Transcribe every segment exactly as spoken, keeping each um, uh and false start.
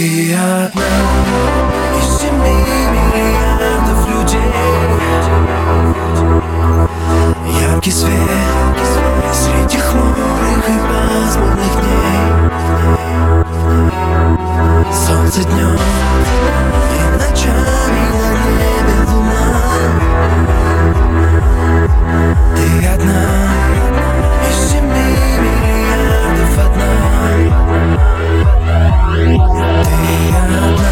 Ты одна из семи миллиардов людей. Яркий свет среди хмурых и пасмурных дней. Солнце днем и ночами на небе луна. Ты одна из семи миллиардов одна. Ты одна.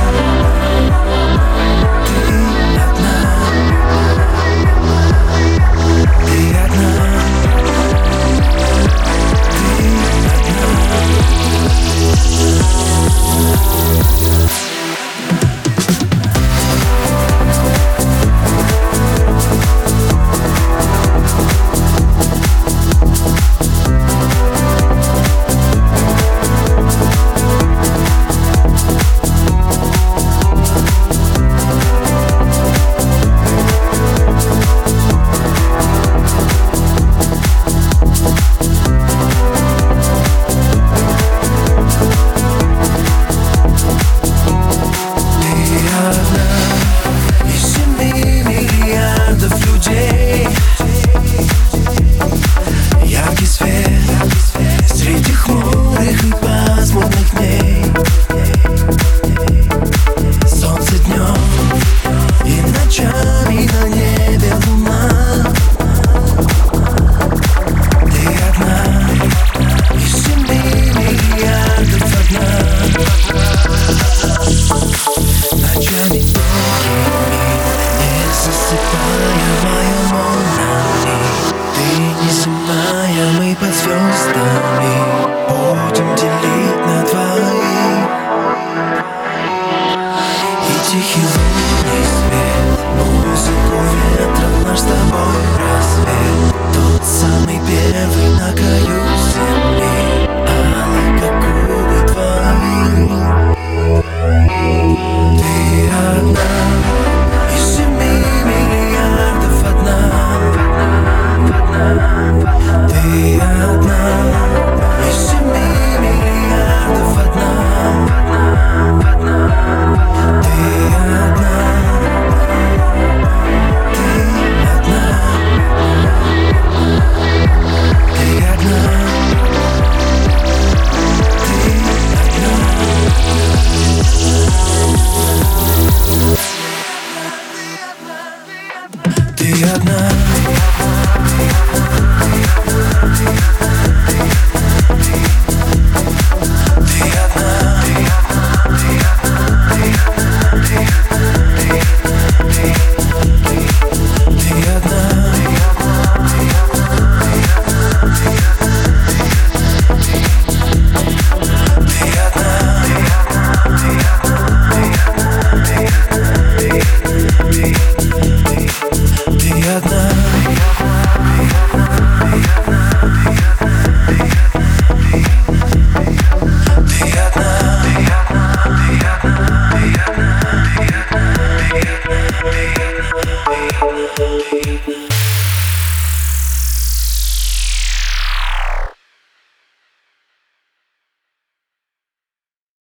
Мы под звездами будем делить на двоих. И тихий лунный свет, музыку ветра, наш с тобой рассвет. Тот самый первый на краю.